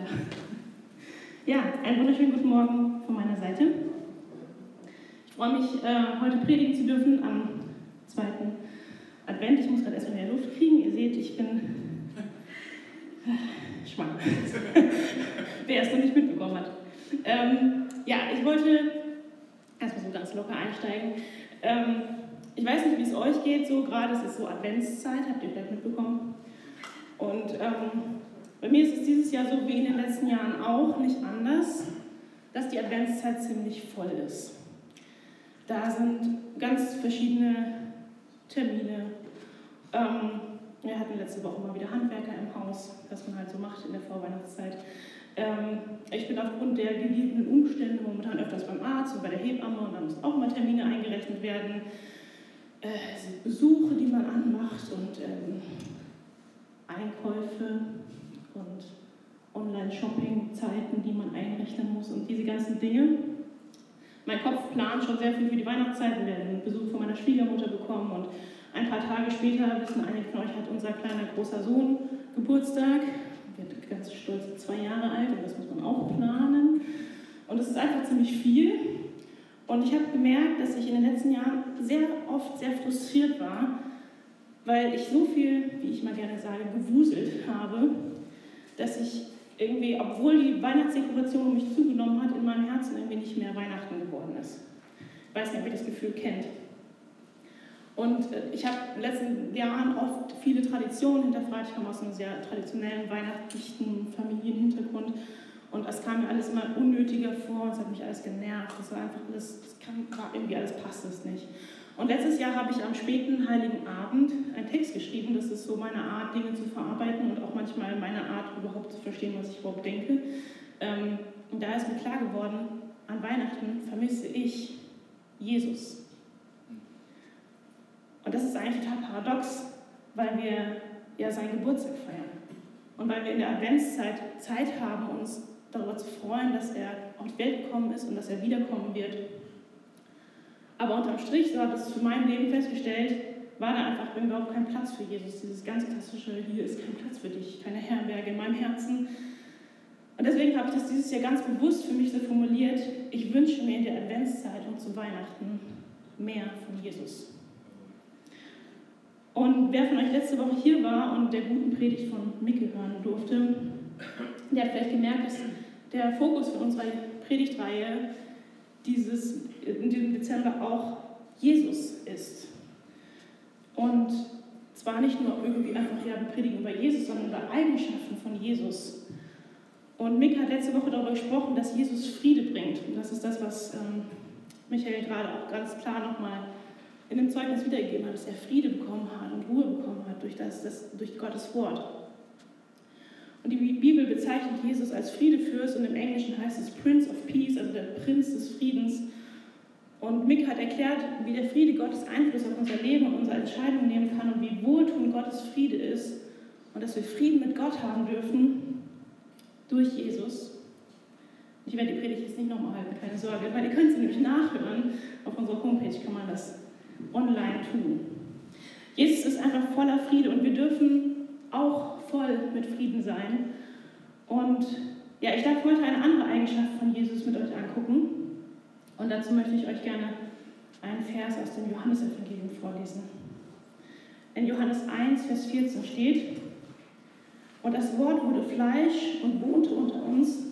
Ja, einen wunderschönen guten Morgen von meiner Seite. Ich freue mich, heute predigen zu dürfen am 2. Advent. Ich muss gerade erstmal mehr Luft kriegen. Ihr seht, ich bin schwanger. Wer es noch nicht mitbekommen hat. Ich wollte erstmal so ganz locker einsteigen. Ich weiß nicht, wie es euch geht, so gerade, es ist so Adventszeit, habt ihr vielleicht mitbekommen. Und bei mir ist es dieses Jahr so wie in den letzten Jahren auch nicht anders, dass die Adventszeit ziemlich voll ist. Da sind ganz verschiedene Termine. Wir hatten letzte Woche mal wieder Handwerker im Haus, was man halt so macht in der Vorweihnachtszeit. Ich bin aufgrund der gegebenen Umstände momentan öfters beim Arzt und bei der Hebamme und da müssen auch mal Termine eingerechnet werden. Es sind Besuche, die man anmacht und Einkäufe und Online-Shopping-Zeiten, die man einrechnen muss und diese ganzen Dinge. Mein Kopf plant schon sehr viel für die Weihnachtszeit. Wir werden einen Besuch von meiner Schwiegermutter bekommen und ein paar Tage später, wissen einige von euch, hat unser kleiner großer Sohn Geburtstag. Er wird ganz stolz 2 Jahre alt und das muss man auch planen. Und es ist einfach ziemlich viel. Und ich habe gemerkt, dass ich in den letzten Jahren sehr oft sehr frustriert war, weil ich so viel, wie ich mal gerne sage, gewuselt habe, dass ich irgendwie, obwohl die Weihnachtsdekoration um mich zugenommen hat, in meinem Herzen irgendwie nicht mehr Weihnachten geworden ist. Ich weiß nicht, ob ihr das Gefühl kennt. Und ich habe in den letzten Jahren oft viele Traditionen hinterfragt. Ich komme aus einem sehr traditionellen, weihnachtlichen Familienhintergrund. Und es kam mir alles immer unnötiger vor, es hat mich alles genervt. Es war einfach alles, irgendwie alles passt es nicht. Und letztes Jahr habe ich am späten Heiligen Abend einen Text geschrieben. Das ist so meine Art, Dinge zu verarbeiten und auch manchmal meine Art, überhaupt zu verstehen, was ich überhaupt denke. Und da ist mir klar geworden, an Weihnachten vermisse ich Jesus. Und das ist eigentlich total paradox, weil wir ja seinen Geburtstag feiern. Und weil wir in der Adventszeit Zeit haben, uns darüber zu freuen, dass er auf die Welt gekommen ist und dass er wiederkommen wird. Aber unterm Strich, so habe ich es für mein Leben festgestellt, war da einfach überhaupt kein Platz für Jesus. Dieses ganz klassische, hier ist kein Platz für dich, keine Herberge in meinem Herzen. Und deswegen habe ich das dieses Jahr ganz bewusst für mich so formuliert, ich wünsche mir in der Adventszeit und zu Weihnachten mehr von Jesus. Und wer von euch letzte Woche hier war und der guten Predigt von Micke hören durfte, der hat vielleicht gemerkt, dass der Fokus für unsere Predigtreihe in diesem Dezember auch Jesus ist. Und zwar nicht nur irgendwie einfach, wir predigen über Jesus, sondern über Eigenschaften von Jesus. Und Micke hat letzte Woche darüber gesprochen, dass Jesus Friede bringt. Und das ist das, was Michael gerade auch ganz klar nochmal in dem Zeugnis wiedergegeben hat, dass er Friede bekommen hat und Ruhe bekommen hat durch Gottes Wort. Und die Bibel bezeichnet Jesus als Friedefürst und im Englischen heißt es Prince of Peace, also der Prinz des Friedens. Und Mick hat erklärt, wie der Friede Gottes Einfluss auf unser Leben und unsere Entscheidungen nehmen kann und wie wohltuend Gottes Friede ist und dass wir Frieden mit Gott haben dürfen durch Jesus. Ich werde die Predigt jetzt nicht nochmal halten, keine Sorge, weil ihr könnt sie nämlich nachhören. Auf unserer Homepage kann man das online tun. Jesus ist einfach voller Friede und wir dürfen auch voll mit Frieden sein. Und ja, ich darf heute eine andere Eigenschaft von Jesus mit euch angucken. Und dazu möchte ich euch gerne einen Vers aus dem Johannesevangelium vorlesen. In Johannes 1, Vers 14 steht: Und das Wort wurde Fleisch und wohnte unter uns.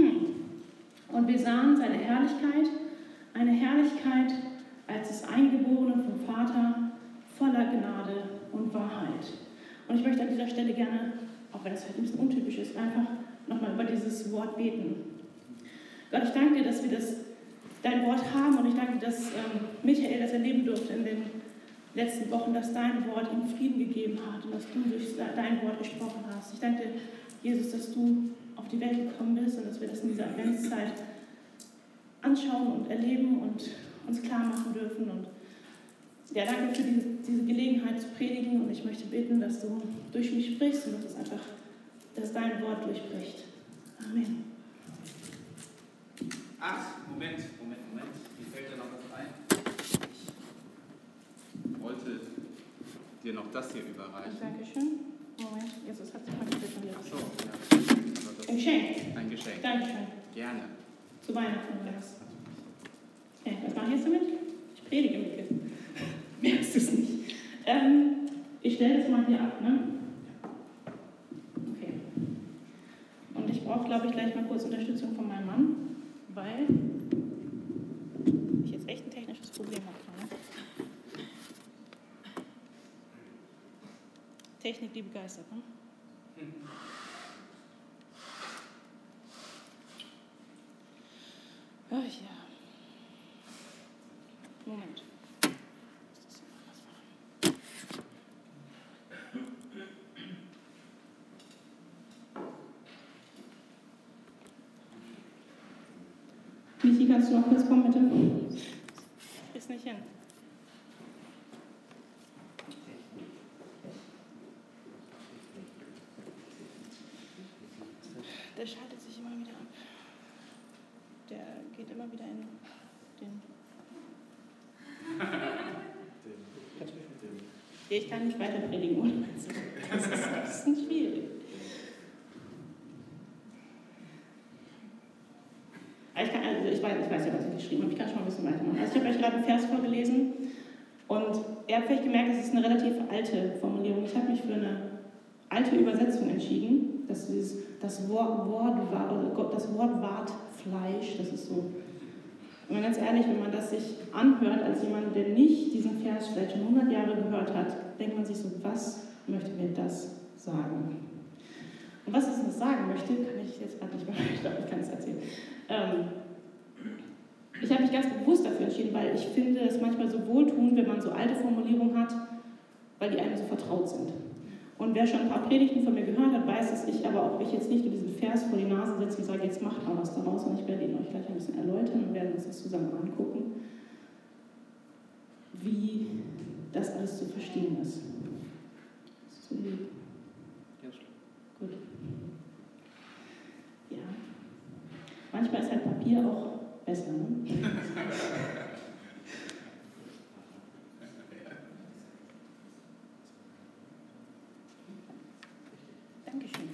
Und wir sahen seine Herrlichkeit, eine Herrlichkeit als des Eingeborenen vom Vater, voller Gnade und Wahrheit. Und ich möchte an dieser Stelle gerne, auch wenn das vielleicht ein bisschen untypisch ist, einfach nochmal über dieses Wort beten. Gott, ich danke dir, dass wir dein Wort haben und ich danke dir, dass Michael das erleben durfte in den letzten Wochen, dass dein Wort ihm Frieden gegeben hat und dass du durch dein Wort gesprochen hast. Ich danke dir, Jesus, dass du auf die Welt gekommen bist und dass wir das in dieser Adventszeit anschauen und erleben und uns klar machen dürfen. Und ja, danke für diese Gelegenheit zu predigen und ich möchte beten, dass du durch mich sprichst und dass dein Wort durchbricht. Amen. Moment. Mir fällt da noch was ein. Ich wollte dir noch das hier überreichen. Dankeschön. Moment, Jesus hat sich mal schon wieder. Ach so, ja. Im Geschenk. Ein Geschenk. Dankeschön. Gerne. Zu Weihnachten oder was? Okay, was mache ich jetzt damit? Ich predige mit dir. Merkst du es nicht? Ich stelle das mal hier ab, ne? Okay. Und ich brauche, glaube ich, gleich mal kurz Unterstützung von meinem Mann, weil ich jetzt echt ein technisches Problem habe. Technik, die begeistert, ne? Ach ja. Moment. Michi, kannst du noch kurz kommen, bitte? Ist nicht hin. Der schaltet sich immer wieder ab. Der geht immer wieder in den... Ich kann nicht weiter predigen ohne Meister. Das ist ein bisschen schwierig. Ich weiß ja, was ich geschrieben habe. Ich kann schon mal ein bisschen weitermachen. Also ich habe euch gerade einen Vers vorgelesen und ihr habt vielleicht gemerkt, es ist eine relativ alte Formulierung. Ich habe mich für eine alte Übersetzung entschieden. Das Wort ward Fleisch, das ist so. Und mal ganz ehrlich, wenn man das sich anhört als jemand, der nicht diesen Vers vielleicht schon 100 Jahre gehört hat, denkt man sich so, was möchte mir das sagen? Und was es uns sagen möchte, kann ich jetzt gerade nicht mehr, ich glaube, ich kann es erzählen. Ich habe mich ganz bewusst dafür entschieden, weil ich finde es manchmal so wohltuend, wenn man so alte Formulierungen hat, weil die einem so vertraut sind. Und wer schon ein paar Predigten von mir gehört hat, weiß, dass ich jetzt nicht nur diesen Vers vor die Nase setze und sage, jetzt macht mal was daraus, und ich werde ihn euch gleich ein bisschen erläutern und werden uns das zusammen angucken, wie das alles zu verstehen ist. So lieb. Ja, schlimm. Gut. Ja. Manchmal ist halt Papier auch besser, ne? Dankeschön.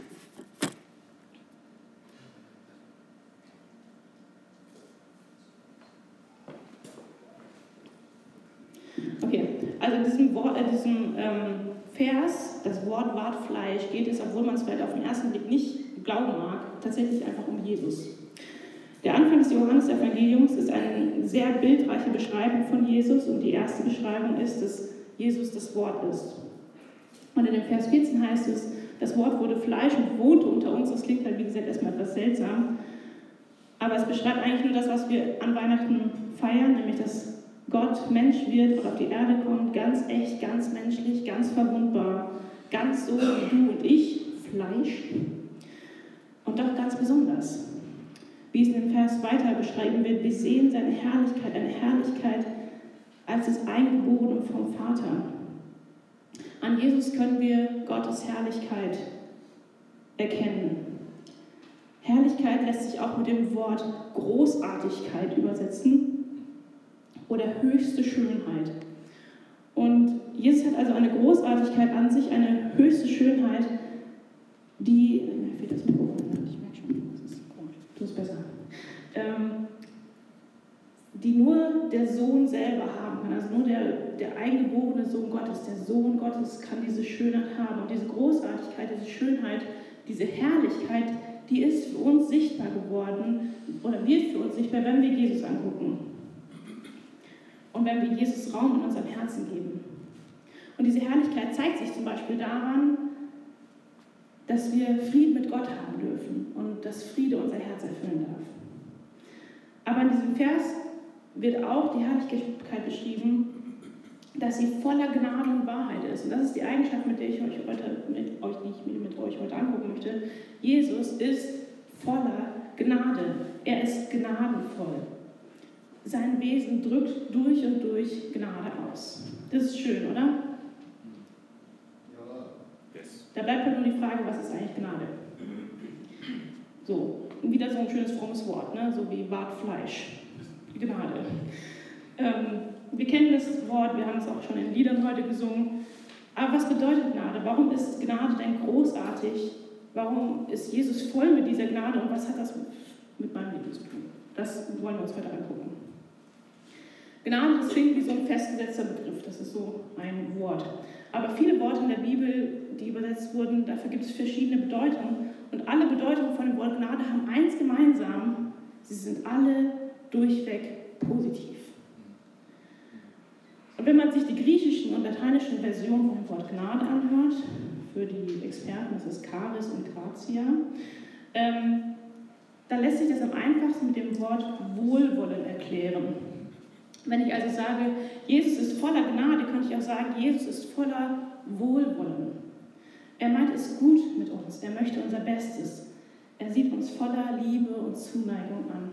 Okay, also in diesem Vers, das Wort ward Fleisch, geht es, obwohl man es vielleicht auf den ersten Blick nicht glauben mag, tatsächlich einfach um Jesus. Der Anfang des Johannesevangeliums ist eine sehr bildreiche Beschreibung von Jesus und die erste Beschreibung ist, dass Jesus das Wort ist. Und in dem Vers 14 heißt es, das Wort wurde Fleisch und wohnte unter uns. Das klingt halt, wie gesagt, erstmal etwas seltsam. Aber es beschreibt eigentlich nur das, was wir an Weihnachten feiern, nämlich dass Gott Mensch wird und auf die Erde kommt, ganz echt, ganz menschlich, ganz verwundbar, ganz so wie du und ich, Fleisch. Und doch ganz besonders. Wie es in dem Vers weiter beschrieben wird, wir sehen seine Herrlichkeit, eine Herrlichkeit als das Eingeborene vom Vater. An Jesus können wir Gottes Herrlichkeit erkennen. Herrlichkeit lässt sich auch mit dem Wort Großartigkeit übersetzen oder höchste Schönheit. Und Jesus hat also eine Großartigkeit an sich, eine höchste Schönheit, die... Mir fehlt das Mikrofon, ich merke schon, das ist komisch, du ist besser. Die nur der Sohn selber haben kann, also nur der eingeborene Sohn Gottes, der Sohn Gottes kann diese Schönheit haben. Und diese Großartigkeit, diese Schönheit, diese Herrlichkeit, die ist für uns sichtbar geworden oder wird für uns sichtbar, wenn wir Jesus angucken. Und wenn wir Jesus Raum in unserem Herzen geben. Und diese Herrlichkeit zeigt sich zum Beispiel daran, dass wir Frieden mit Gott haben dürfen und dass Friede unser Herz erfüllen darf. Aber in diesem Vers wird auch die Herrlichkeit beschrieben, dass sie voller Gnade und Wahrheit ist. Und das ist die Eigenschaft, mit der ich euch heute mit euch heute angucken möchte. Jesus ist voller Gnade. Er ist gnadenvoll. Sein Wesen drückt durch und durch Gnade aus. Das ist schön, oder? Ja. Yes. Da bleibt halt nur die Frage, was ist eigentlich Gnade? So, wieder so ein schönes frommes Wort, ne? So wie ward Fleisch. Gnade. Wir kennen das Wort, wir haben es auch schon in Liedern heute gesungen. Aber was bedeutet Gnade? Warum ist Gnade denn großartig Warum ist Jesus voll mit dieser Gnade und was hat das mit meinem Leben zu tun? Das wollen wir uns heute angucken. Gnade, das klingt wie so ein festgesetzter Begriff, das ist so ein Wort. Aber viele Worte in der Bibel, die übersetzt wurden, dafür gibt es verschiedene Bedeutungen. Und alle Bedeutungen von dem Wort Gnade haben eins gemeinsam, sie sind alle durchweg positiv. Und wenn man sich die griechischen und lateinischen Versionen von dem Wort Gnade anhört, für die Experten, das ist Charis und Gratia, dann lässt sich das am einfachsten mit dem Wort Wohlwollen erklären. Wenn ich also sage, Jesus ist voller Gnade, könnte ich auch sagen, Jesus ist voller Wohlwollen. Er meint es gut mit uns, er möchte unser Bestes. Er sieht uns voller Liebe und Zuneigung an.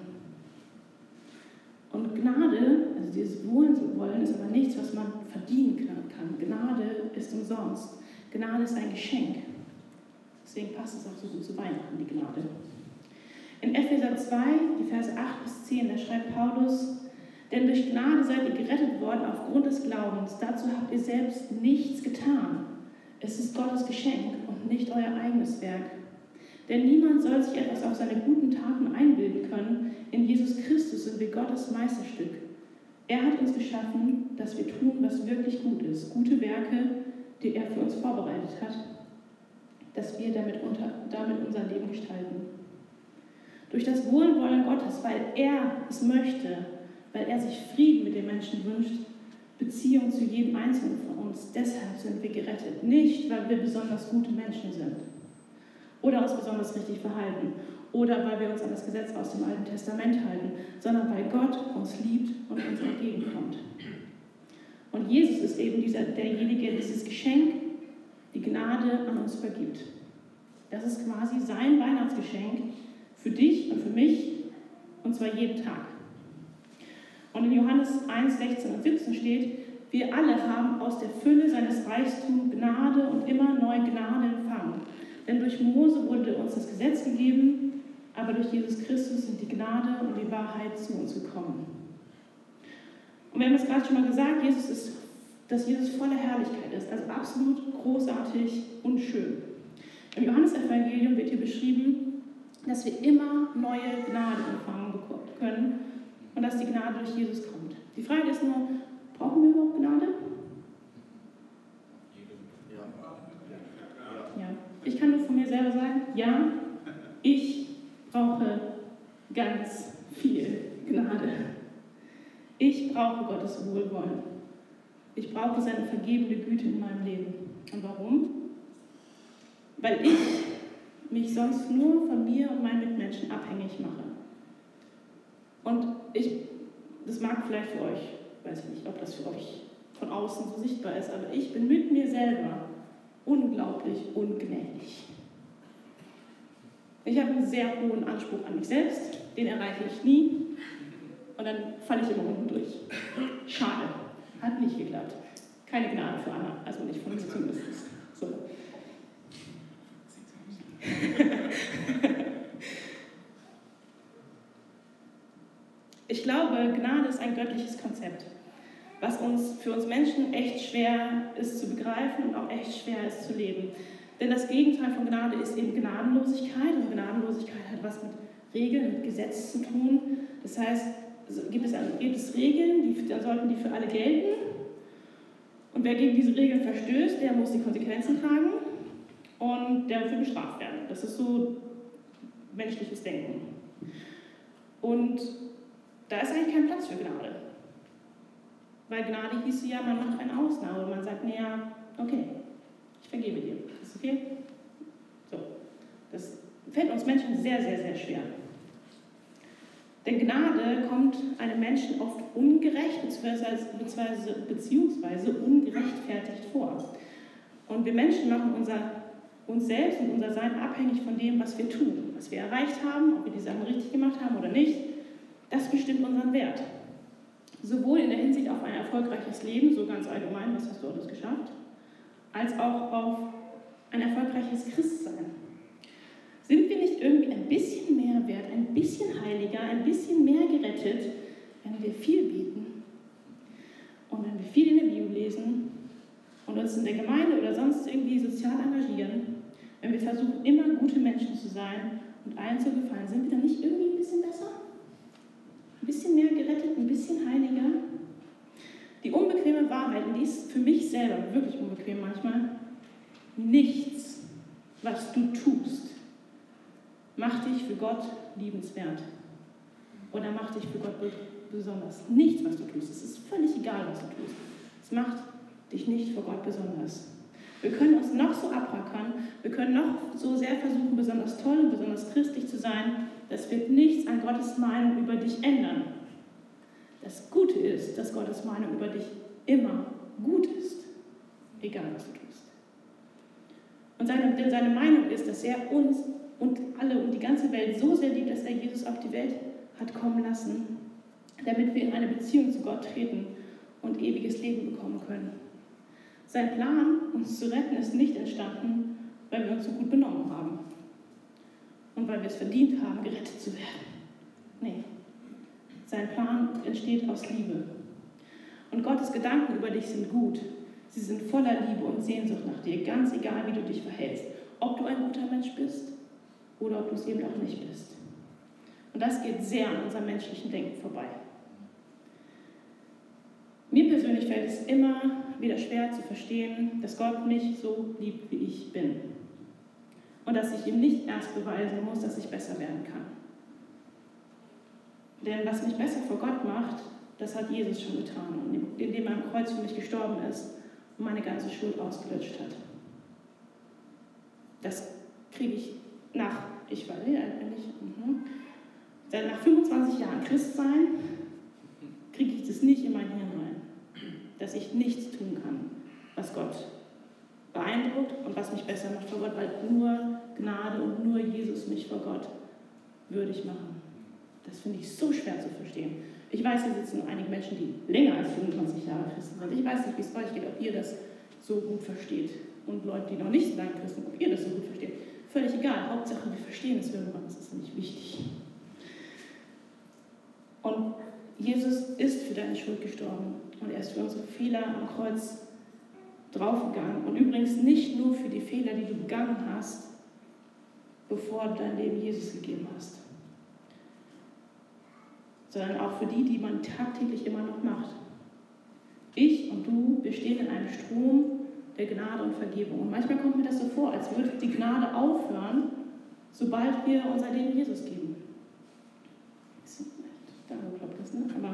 Und Gnade, also dieses Wohlwollen, ist aber nichts, was man verdienen kann. Gnade ist umsonst. Gnade ist ein Geschenk. Deswegen passt es auch so gut zu Weihnachten, die Gnade. In Epheser 2, die Verse 8 bis 10, da schreibt Paulus: Denn durch Gnade seid ihr gerettet worden aufgrund des Glaubens. Dazu habt ihr selbst nichts getan. Es ist Gottes Geschenk und nicht euer eigenes Werk. Denn niemand soll sich etwas auf seine guten Taten einbilden können. In Jesus Christus sind wir Gottes Meisterstück. Er hat uns geschaffen, dass wir tun, was wirklich gut ist. Gute Werke, die er für uns vorbereitet hat, dass wir damit unser Leben gestalten. Durch das Wohlwollen Gottes, weil er es möchte, weil er sich Frieden mit den Menschen wünscht, Beziehung zu jedem Einzelnen von uns. Deshalb sind wir gerettet. Nicht, weil wir besonders gute Menschen sind oder uns besonders richtig verhalten oder weil wir uns an das Gesetz aus dem Alten Testament halten, sondern weil Gott uns liebt und uns entgegenkommt. Und Jesus ist eben derjenige, der dieses Geschenk, die Gnade an uns übergibt. Das ist quasi sein Weihnachtsgeschenk für dich und für mich, und zwar jeden Tag. Und in Johannes 1, 16 und 17 steht: Wir alle haben aus der Fülle seines Reichtums Gnade und immer neue Gnade empfangen. Denn durch Mose wurde uns das Gesetz gegeben, aber durch Jesus Christus sind die Gnade und die Wahrheit zu uns gekommen. Und wir haben es gerade schon mal gesagt, dass Jesus voller Herrlichkeit ist, also absolut großartig und schön. Im Johannesevangelium wird hier beschrieben, dass wir immer neue Gnade empfangen können und dass die Gnade durch Jesus kommt. Die Frage ist nur, brauchen wir überhaupt Gnade? Ja. Ich kann nur von mir selber sagen, ja, ich brauche ganz viel Gnade. Ich brauche Gottes Wohlwollen. Ich brauche seine vergebende Güte in meinem Leben. Und warum? Weil ich mich sonst nur von mir und meinen Mitmenschen abhängig mache. Und das mag vielleicht für euch, weiß ich nicht, ob das für euch von außen so sichtbar ist, aber ich bin mit mir selber unglaublich ungnädig. Ich habe einen sehr hohen Anspruch an mich selbst, den erreiche ich nie und dann falle ich immer unten durch. Schade, hat nicht geklappt. Keine Gnade für Anna, also nicht von mir zumindest. So. Ich glaube, Gnade ist ein göttliches Konzept, was für uns Menschen echt schwer ist zu begreifen und auch echt schwer ist zu leben. Denn das Gegenteil von Gnade ist eben Gnadenlosigkeit. Und Gnadenlosigkeit hat was mit Regeln, mit Gesetz zu tun. Das heißt, gibt es Regeln, dann sollten die für alle gelten. Und wer gegen diese Regeln verstößt, der muss die Konsequenzen tragen und der wird bestraft werden. Das ist so menschliches Denken. Und da ist eigentlich kein Platz für Gnade. Weil Gnade hieße ja, man macht eine Ausnahme. Man sagt, naja, okay, ich vergebe dir. Ist okay? So. Das fällt uns Menschen sehr, sehr, sehr schwer. Denn Gnade kommt einem Menschen oft ungerecht beziehungsweise ungerechtfertigt vor. Und wir Menschen machen uns selbst und unser Sein abhängig von dem, was wir tun, was wir erreicht haben, ob wir die Sachen richtig gemacht haben oder nicht. Das bestimmt unseren Wert. Sowohl in der Hinsicht auf ein erfolgreiches Leben, so ganz allgemein, was hast du alles geschafft, als auch auf ein erfolgreiches Christsein. Sind wir nicht irgendwie ein bisschen mehr wert, ein bisschen heiliger, ein bisschen mehr gerettet, wenn wir viel beten und wenn wir viel in der Bibel lesen und uns in der Gemeinde oder sonst irgendwie sozial engagieren, wenn wir versuchen, immer gute Menschen zu sein und allen zu gefallen, sind wir dann nicht irgendwie ein bisschen besser? Ein bisschen mehr gerettet, ein bisschen heiliger? Die unbequeme Wahrheit, und die ist für mich selber wirklich unbequem manchmal, nichts, was du tust, macht dich für Gott liebenswert oder macht dich für Gott besonders. Nichts, was du tust. Es ist völlig egal, was du tust. Es macht dich nicht für Gott besonders. Wir können uns noch so abrackern, wir können noch so sehr versuchen, besonders toll und besonders christlich zu sein. Das wird nichts an Gottes Meinung über dich ändern. Das Gute ist, dass Gottes Meinung über dich immer gut ist, egal was du tust. Und seine Meinung ist, dass er uns und alle und die ganze Welt so sehr liebt, dass er Jesus auf die Welt hat kommen lassen, damit wir in eine Beziehung zu Gott treten und ewiges Leben bekommen können. Sein Plan, uns zu retten, ist nicht entstanden, weil wir uns so gut benommen haben und weil wir es verdient haben, gerettet zu werden. Nee. Sein Plan entsteht aus Liebe. Und Gottes Gedanken über dich sind gut. Sie sind voller Liebe und Sehnsucht nach dir, ganz egal, wie du dich verhältst. Ob du ein guter Mensch bist oder ob du es eben auch nicht bist. Und das geht sehr an unserem menschlichen Denken vorbei. Mir persönlich fällt es immer wieder schwer zu verstehen, dass Gott mich so liebt, wie ich bin. Und dass ich ihm nicht erst beweisen muss, dass ich besser werden kann. Denn was mich besser vor Gott macht, das hat Jesus schon getan, indem er am Kreuz für mich gestorben ist und meine ganze Schuld ausgelöscht hat. Das kriege ich nach 25 Jahren Christsein, kriege ich das nicht in mein Hirn rein, dass ich nichts tun kann, was Gott beeindruckt und was mich besser macht vor Gott, weil nur Gnade und nur Jesus mich vor Gott würdig machen. Das finde ich so schwer zu verstehen. Ich weiß, hier sitzen einige Menschen, die länger als 25 Jahre Christen sind. Ich weiß nicht, wie es euch geht, ob ihr das so gut versteht. Und Leute, die noch nicht so lange Christen sind, ob ihr das so gut versteht. Völlig egal. Hauptsache, wir verstehen es irgendwann. Das ist nicht wichtig. Und Jesus ist für deine Schuld gestorben. Und er ist für unsere Fehler am Kreuz draufgegangen. Und übrigens nicht nur für die Fehler, die du begangen hast, bevor du dein Leben Jesus gegeben hast, sondern auch für die, die man tagtäglich immer noch macht. Ich und du, wir stehen in einem Strom der Gnade und Vergebung. Und manchmal kommt mir das so vor, als würde die Gnade aufhören, sobald wir unser Leben Jesus geben. Da klappt das, ne? Aber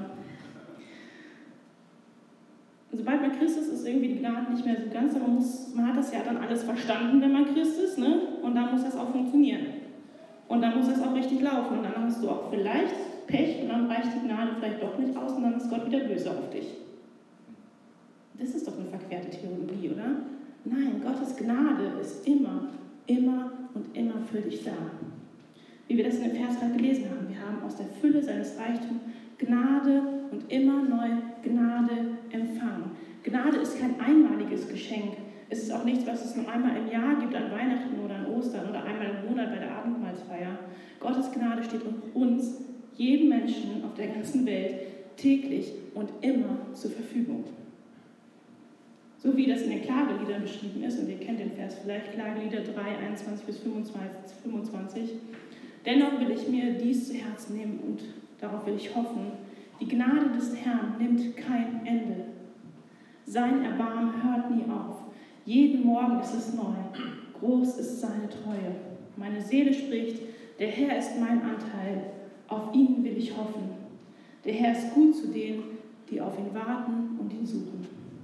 sobald man Christ ist, ist irgendwie die Gnade nicht mehr so ganz. Aber man hat das ja dann alles verstanden, wenn man Christ ist, ne? Und dann muss das auch funktionieren. Und dann muss das auch richtig laufen. Und dann hast du auch vielleicht Pech und dann reicht die Gnade vielleicht doch nicht aus und dann ist Gott wieder böse auf dich. Das ist doch eine verquerte Theologie, oder? Nein, Gottes Gnade ist immer, immer und immer für dich da. Wie wir das in dem Vers gerade gelesen haben. Wir haben aus der Fülle seines Reichtums Gnade und immer neu Gnade empfangen. Gnade ist kein einmaliges Geschenk. Es ist auch nichts, was es nur einmal im Jahr gibt, an Weihnachten oder an Ostern oder einmal im Monat bei der Abendmahlsfeier. Gottes Gnade steht uns, jedem Menschen auf der ganzen Welt, täglich und immer zur Verfügung. So wie das in den Klageliedern beschrieben ist, und ihr kennt den Vers vielleicht, Klagelieder 3, 21 bis 25. Dennoch will ich mir dies zu Herzen nehmen und darauf will ich hoffen. Die Gnade des Herrn nimmt kein Ende. Sein Erbarmen hört nie auf. Jeden Morgen ist es neu. Groß ist seine Treue. Meine Seele spricht, der Herr ist mein Anteil. Auf ihn will ich hoffen. Der Herr ist gut zu denen, die auf ihn warten und ihn suchen.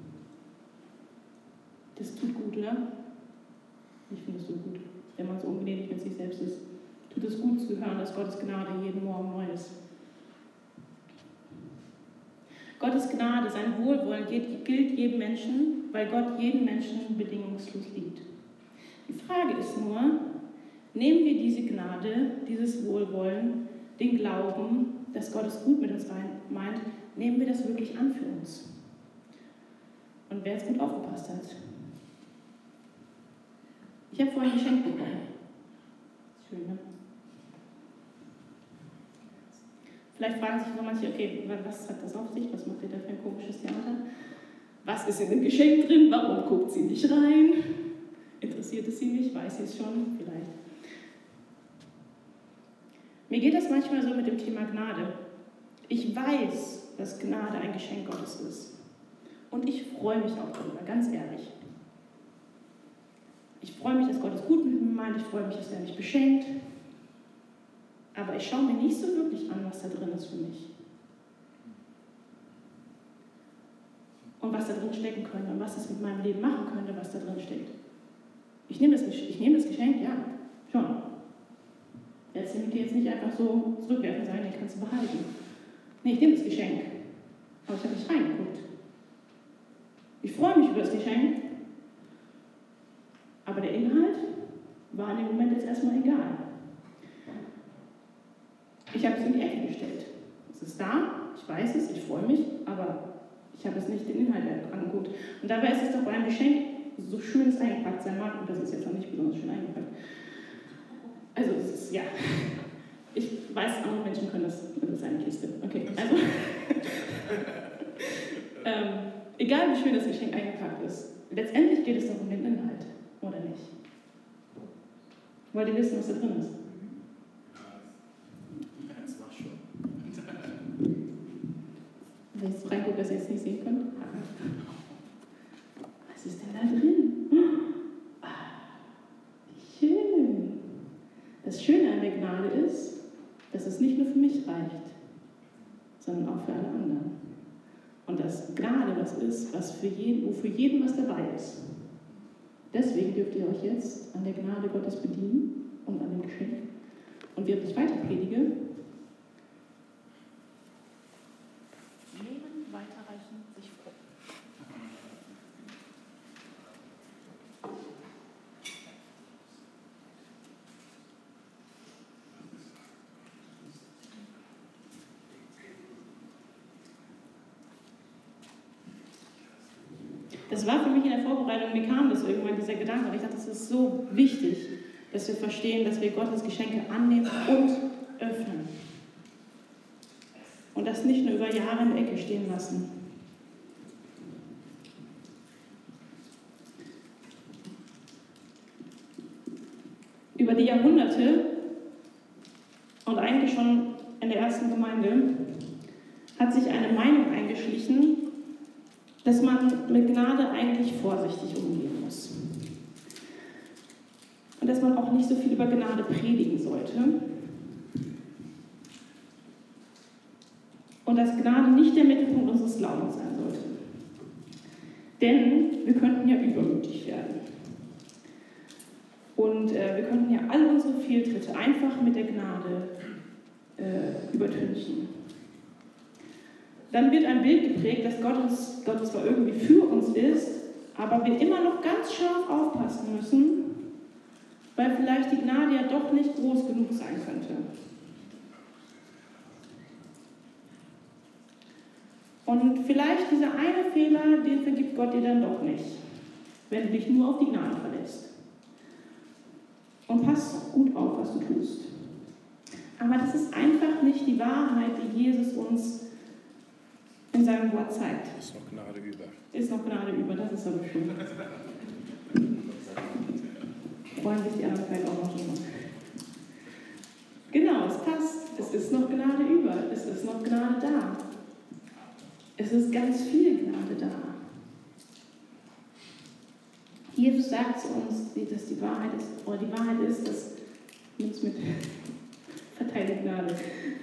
Das tut gut, ne? Ich finde es so gut, wenn man so ungnädig mit sich selbst ist. Tut es gut zu hören, dass Gottes Gnade jeden Morgen neu ist. Gottes Gnade, sein Wohlwollen gilt jedem Menschen, weil Gott jeden Menschen bedingungslos liebt. Die Frage ist nur, nehmen wir diese Gnade, dieses Wohlwollen, den Glauben, dass Gott es gut mit uns meint, nehmen wir das wirklich an für uns? Und wer jetzt gut aufgepasst hat. Ich habe vorhin ein Geschenk bekommen. Schön, ne? Vielleicht fragen sich noch manche, okay, was hat das auf sich? Was macht ihr da für ein komisches Theater? Was ist in dem Geschenk drin? Warum guckt sie nicht rein? Interessiert Interessiert es sie nicht? Weiß sie es schon? Vielleicht. Mir geht das manchmal so mit dem Thema Gnade. Ich weiß, dass Gnade ein Geschenk Gottes ist. Und ich freue mich auch darüber, ganz ehrlich. Ich freue mich, dass Gott es gut mit mir meint. Ich freue mich, dass er mich beschenkt. Aber ich schaue mir nicht so wirklich an, was da drin ist für mich. Und was da drin stecken könnte und was es mit meinem Leben machen könnte, was da drin steckt. Ich nehme das Geschenk, ja, schon. Jetzt nehme ich dir jetzt nicht einfach so zurückwerfen und sagen, den kannst du behalten. Nee, ich nehme das Geschenk. Aber ich habe nicht reingeguckt. Ich freue mich über das Geschenk, aber der Inhalt war in dem Moment jetzt erstmal egal. Ich habe es in die Ecke gestellt. Es ist da, ich weiß es, ich freue mich, aber ich habe es nicht den Inhalt angeguckt. Und dabei ist es doch bei einem Geschenk, so schön es eingepackt sein mag, und das ist jetzt noch nicht besonders schön eingepackt. Also es ist, ja, ich weiß, andere Menschen können das ist eine Kiste. Okay, also, egal wie schön das Geschenk eingepackt ist, letztendlich geht es doch um den Inhalt, oder nicht? Wollt ihr wissen, was da drin ist? Das war schon. Wenn ich jetzt reingucke, dass ihr es nicht sehen könnt. Was ist denn da drin? Wie schön. Das Schöne an der Gnade ist, dass es nicht nur für mich reicht, sondern auch für alle anderen. Und dass Gnade was ist, wo für jeden was dabei ist. Deswegen dürft ihr euch jetzt an der Gnade Gottes bedienen und an dem Geschenk. Und während ich weiter predige, nehmen, weiterreichen, sich freuen. Das war für mich in der Vorbereitung, mir kam das irgendwann, dieser Gedanke, und ich dachte, das ist so wichtig, dass wir verstehen, dass wir Gottes Geschenke annehmen und öffnen. Und das nicht nur über Jahre in der Ecke stehen lassen. Über die Jahrhunderte und eigentlich schon in der ersten Gemeinde hat sich eine Meinung eingeschlichen, dass man mit Gnade eigentlich vorsichtig umgehen muss. Und dass man auch nicht so viel über Gnade predigen sollte. Und dass Gnade nicht der Mittelpunkt unseres Glaubens sein sollte. Denn wir könnten ja übermütig werden. Und wir könnten ja all unsere Fehltritte einfach mit der Gnade übertünchen. Dann wird ein Bild geprägt, dass Gott zwar irgendwie für uns ist, aber wir immer noch ganz scharf aufpassen müssen, weil vielleicht die Gnade ja doch nicht groß genug sein könnte. Und vielleicht dieser eine Fehler, den vergibt Gott dir dann doch nicht, wenn du dich nur auf die Gnade verlässt. Und pass gut auf, was du tust. Aber das ist einfach nicht die Wahrheit, die Jesus uns in seinem Wort zeigt. Ist noch Gnade über. Ist noch Gnade über, das ist aber schön. Freuen sich die anderen vielleicht auch noch schon mal. Genau, es passt. Es ist noch Gnade über. Es ist noch Gnade da. Es ist ganz viel Gnade da. Jesus sagt zu uns, dass die Wahrheit ist, oder die Wahrheit ist, dass uns mit verteilte Gnade,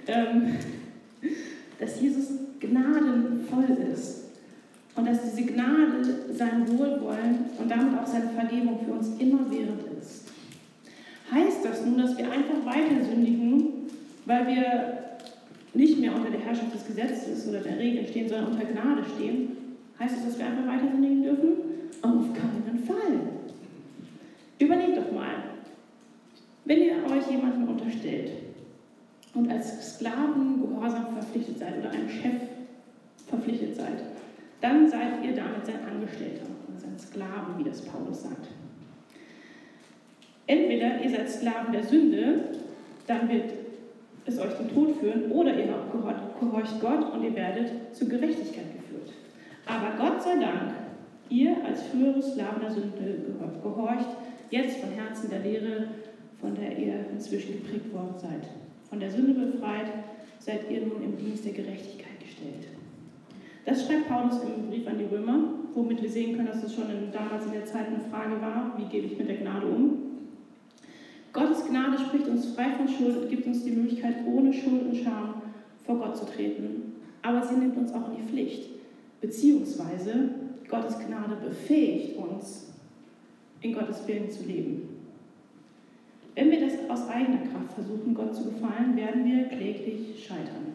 dass Jesus gnadenvoll ist und dass diese Gnade sein Wohlwollen und damit auch seine Vergebung für uns immerwährend ist. Heißt das nun, dass wir einfach weiter sündigen, weil wir nicht mehr unter der Herrschaft des Gesetzes oder der Regeln stehen, sondern unter Gnade stehen? Heißt das, dass wir einfach weiter sündigen dürfen? Auf keinen Fall. Überlegt doch mal, wenn ihr euch jemanden unterstellt und als Sklaven gehorsam verpflichtet seid oder einem Chef verpflichtet seid, dann seid ihr damit sein Angestellter oder sein Sklaven, wie das Paulus sagt. Entweder ihr seid Sklaven der Sünde, dann wird es euch zum Tod führen, oder ihr gehorcht Gott und ihr werdet zur Gerechtigkeit geführt. Aber Gott sei Dank, ihr als frühere Sklaven der Sünde gehorcht jetzt von Herzen der Lehre, von der ihr inzwischen geprägt worden seid. Von der Sünde befreit, seid ihr nun im Dienst der Gerechtigkeit gestellt. Das schreibt Paulus im Brief an die Römer, womit wir sehen können, dass es schon damals in der Zeit eine Frage war, wie gehe ich mit der Gnade um? Gottes Gnade spricht uns frei von Schuld und gibt uns die Möglichkeit, ohne Schuld und Scham vor Gott zu treten. Aber sie nimmt uns auch in die Pflicht, beziehungsweise Gottes Gnade befähigt uns, in Gottes Willen zu leben. Wenn wir das aus eigener Kraft versuchen, Gott zu gefallen, werden wir kläglich scheitern.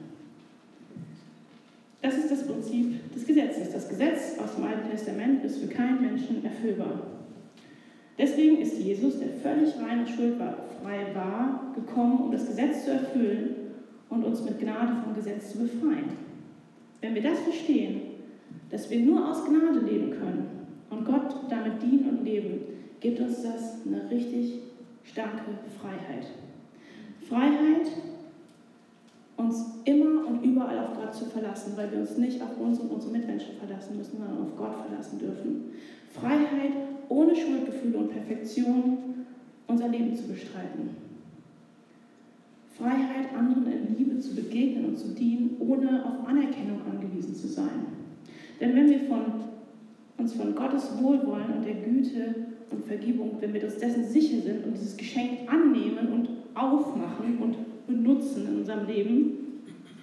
Das ist das Prinzip des Gesetzes. Das Gesetz aus dem Alten Testament ist für keinen Menschen erfüllbar. Deswegen ist Jesus, der völlig rein und schuldfrei war, gekommen, um das Gesetz zu erfüllen und uns mit Gnade vom Gesetz zu befreien. Wenn wir das verstehen, dass wir nur aus Gnade leben können und Gott damit dienen und leben, gibt uns das eine richtig starke Freiheit. Freiheit, uns immer und überall auf Gott zu verlassen, weil wir uns nicht auf uns und unsere Mitmenschen verlassen müssen, sondern auf Gott verlassen dürfen. Freiheit, ohne Schuldgefühle und Perfektion unser Leben zu bestreiten. Freiheit, anderen in Liebe zu begegnen und zu dienen, ohne auf Anerkennung angewiesen zu sein. Denn wenn wir uns von Gottes Wohlwollen und der Güte und Vergebung, wenn wir uns dessen sicher sind und dieses Geschenk annehmen und aufmachen und benutzen in unserem Leben,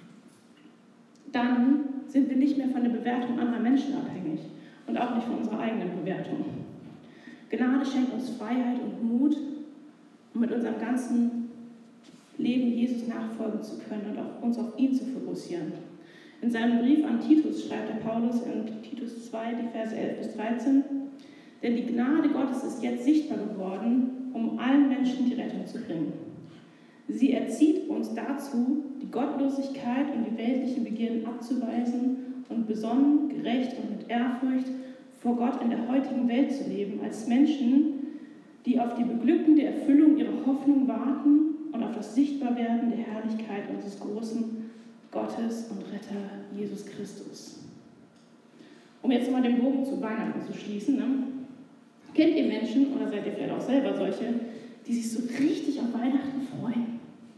dann sind wir nicht mehr von der Bewertung anderer Menschen abhängig und auch nicht von unserer eigenen Bewertung. Gnade schenkt uns Freiheit und Mut, um mit unserem ganzen Leben Jesus nachfolgen zu können und auch uns auf ihn zu fokussieren. In seinem Brief an Titus schreibt der Paulus in Titus 2, die Verse 11 bis 13, denn die Gnade Gottes ist jetzt sichtbar geworden, um allen Menschen die Rettung zu bringen. Sie erzieht uns dazu, die Gottlosigkeit und die weltlichen Begierden abzuweisen und besonnen, gerecht und mit Ehrfurcht vor Gott in der heutigen Welt zu leben, als Menschen, die auf die beglückende Erfüllung ihrer Hoffnung warten und auf das Sichtbarwerden der Herrlichkeit unseres großen Gottes und Retter Jesus Christus. Um jetzt mal den Bogen zu Weihnachten zu schließen, ne? Kennt ihr Menschen, oder seid ihr vielleicht auch selber solche, die sich so richtig auf Weihnachten freuen?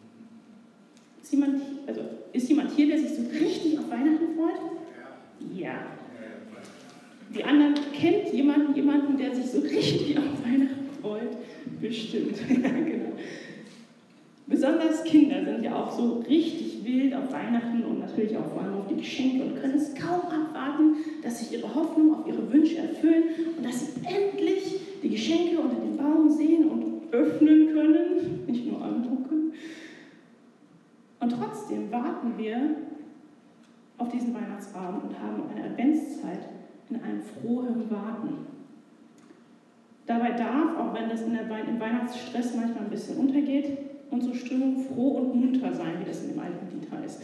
Ist jemand hier, der sich so richtig auf Weihnachten freut? Ja. Die anderen, kennt jemanden, der sich so richtig auf Weihnachten freut? Bestimmt, ja genau. Besonders Kinder sind ja auch so richtig wild auf Weihnachten und natürlich auch vor allem auf die Geschenke und können es kaum abwarten, dass sich ihre Hoffnung auf ihre Wünsche erfüllen und dass sie endlich die Geschenke unter dem Baum sehen und öffnen können, nicht nur angucken. Und trotzdem warten wir auf diesen Weihnachtsabend und haben eine Adventszeit in einem frohen Warten. Dabei darf, auch wenn das im Weihnachtsstress manchmal ein bisschen untergeht, unsere Stimmung froh und munter sein, wie das in dem alten Lied heißt.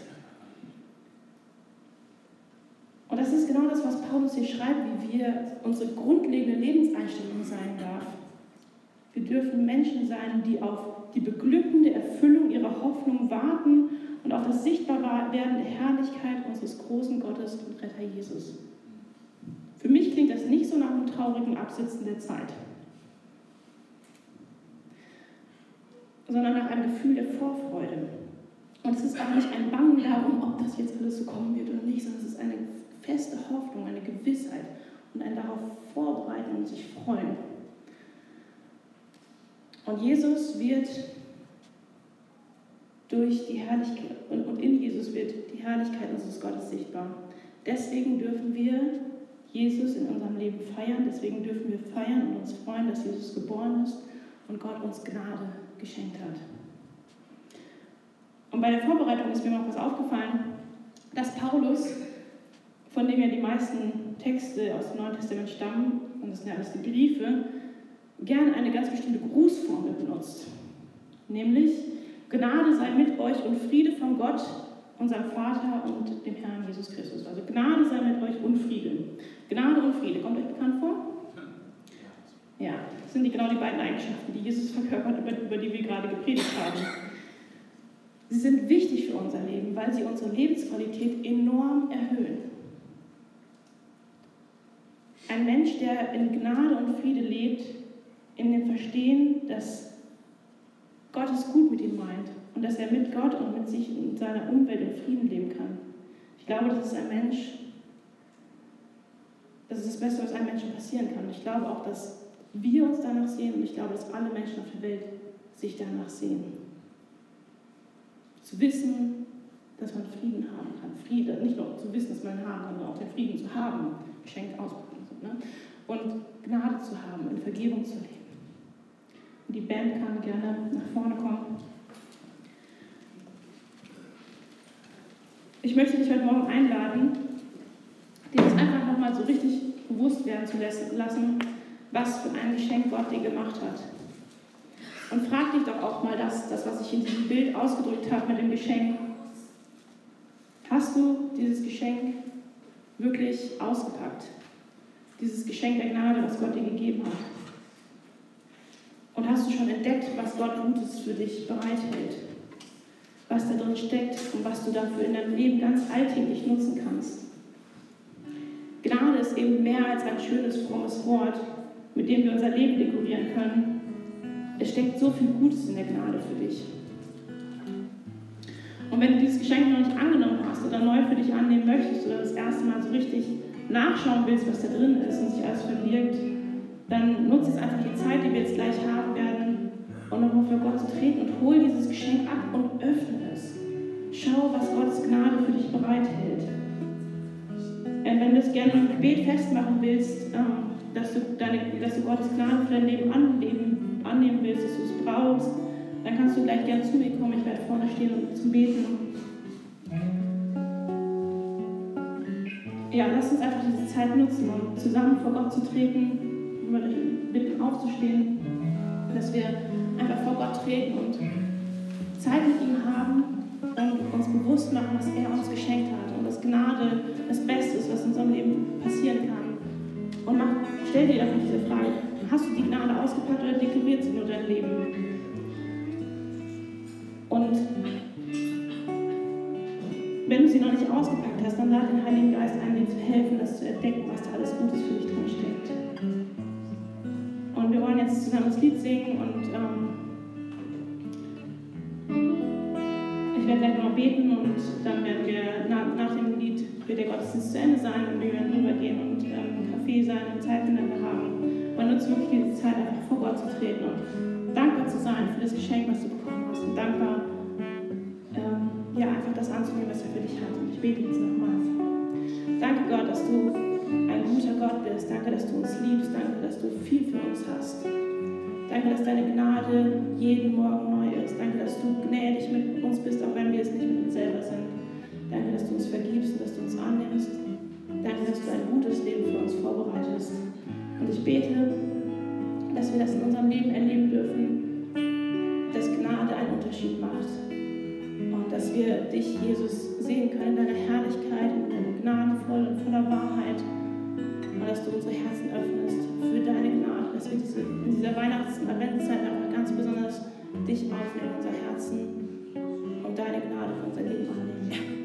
Und das ist genau das, was Paulus hier schreibt, wie wir unsere grundlegende Lebenseinstellung sein darf. Wir dürfen Menschen sein, die auf die beglückende Erfüllung ihrer Hoffnung warten und auf das Sichtbarwerden der Herrlichkeit unseres großen Gottes und Retter Jesus. Für mich klingt das nicht so nach einem traurigen Absitzen der Zeit, sondern nach einem Gefühl der Vorfreude. Und es ist auch nicht ein Bangen darum, ob das jetzt alles so kommen wird oder nicht, sondern es ist eine feste Hoffnung, eine Gewissheit und ein darauf vorbereiten und sich freuen. Und Jesus wird durch die Herrlichkeit, und in Jesus wird die Herrlichkeit unseres Gottes sichtbar. Deswegen dürfen wir Jesus in unserem Leben feiern, deswegen dürfen wir feiern und uns freuen, dass Jesus geboren ist und Gott uns Gnade geschenkt hat. Und bei der Vorbereitung ist mir noch was aufgefallen, dass Paulus, von dem ja die meisten Texte aus dem Neuen Testament stammen, und das sind ja alles die Briefe, gerne eine ganz bestimmte Grußformel benutzt. Nämlich, Gnade sei mit euch und Friede von Gott, unserem Vater und dem Herrn Jesus Christus. Also Gnade sei mit euch und Friede. Gnade und Friede, kommt euch bekannt vor? Ja, das sind genau die beiden Eigenschaften, die Jesus verkörpert, über die wir gerade gepredigt haben. Sie sind wichtig für unser Leben, weil sie unsere Lebensqualität enorm erhöhen. Ein Mensch, der in Gnade und Friede lebt, in dem Verstehen, dass Gott es gut mit ihm meint und dass er mit Gott und mit sich und seiner Umwelt im Frieden leben kann. Ich glaube, das ist das Beste, was einem Menschen passieren kann. Ich glaube auch, dass wir uns danach sehen und ich glaube, dass alle Menschen auf der Welt sich danach sehen. Zu wissen, dass man Frieden haben kann. Frieden, nicht nur zu wissen, dass man ihn haben kann, sondern auch den Frieden zu haben, geschenkt auspacken. So, ne? Und Gnade zu haben, in Vergebung zu leben. Und die Band kann gerne nach vorne kommen. Ich möchte dich heute Morgen einladen, dir das einfach nochmal so richtig bewusst werden zu lassen, was für ein Geschenk Gott dir gemacht hat. Und frag dich doch auch mal das, was ich in diesem Bild ausgedrückt habe mit dem Geschenk. Hast du dieses Geschenk wirklich ausgepackt? Dieses Geschenk der Gnade, was Gott dir gegeben hat. Und hast du schon entdeckt, was Gott Gutes für dich bereithält? Was da drin steckt und was du dafür in deinem Leben ganz alltäglich nutzen kannst? Gnade ist eben mehr als ein schönes, frommes Wort, mit dem wir unser Leben dekorieren können. Es steckt so viel Gutes in der Gnade für dich. Und wenn du dieses Geschenk noch nicht angenommen hast oder neu für dich annehmen möchtest oder das erste Mal so richtig nachschauen willst, was da drin ist und sich alles verbirgt, dann nutze jetzt einfach die Zeit, die wir jetzt gleich haben werden, um nochmal vor Gott zu treten und hol dieses Geschenk ab und öffne es. Schau, was Gottes Gnade für dich bereithält. Wenn du es gerne im Gebet festmachen willst, dass du Gottes Gnade für dein Leben annehmen willst, dass du es brauchst, dann kannst du gleich gerne zu mir kommen. Ich werde vorne stehen und zum Beten. Ja, lass uns einfach diese Zeit nutzen, um zusammen vor Gott zu treten, um bitten aufzustehen, dass wir einfach vor Gott treten und Zeit mit ihm haben und uns bewusst machen, was er uns geschenkt hat und dass Gnade das Beste ist, was in unserem Leben passieren kann. Und stell dir einfach diese Frage, hast du die Gnade ausgepackt oder dekoriert sie nur dein Leben? Und wenn du sie noch nicht ausgepackt hast, dann lade den Heiligen Geist ein, dir zu helfen, das zu entdecken, was da alles Gutes für dich drin steckt. Und wir wollen jetzt zusammen das Lied singen und ich werde gleich noch beten und dann werden wir nach dem Lied wird der Gottesdienst zu Ende sein und wir werden rübergehen und im Café sein und Zeit miteinander haben. Man nutzt wirklich diese Zeit, einfach vor Gott zu treten und dankbar zu sein für das Geschenk, was du bekommen hast und dankbar einfach das anzunehmen, was er für dich hat. Und ich bete jetzt nochmal. Danke Gott, dass du ein guter Gott bist. Danke, dass du uns liebst. Danke, dass du viel für uns hast. Danke, dass deine Gnade jeden Morgen neu ist. Danke, dass du gnädig mit uns bist, auch wenn wir es nicht mit uns selber sind. Danke, dass du uns vergibst und dass du uns annimmst. Danke, dass du ein gutes Leben für uns vorbereitest. Und ich bete, dass wir das in unserem Leben erleben dürfen, dass Gnade einen Unterschied macht. Und dass wir dich, Jesus, sehen können in deiner Herrlichkeit, in deiner gnadenvoll und voller Wahrheit. Und dass du unsere Herzen öffnest für deine Gnade, dass wir in dieser Weihnachts- und Adventszeit einfach ganz besonders dich aufnehmen, unser Herzen und deine Gnade für unser Leben annehmen.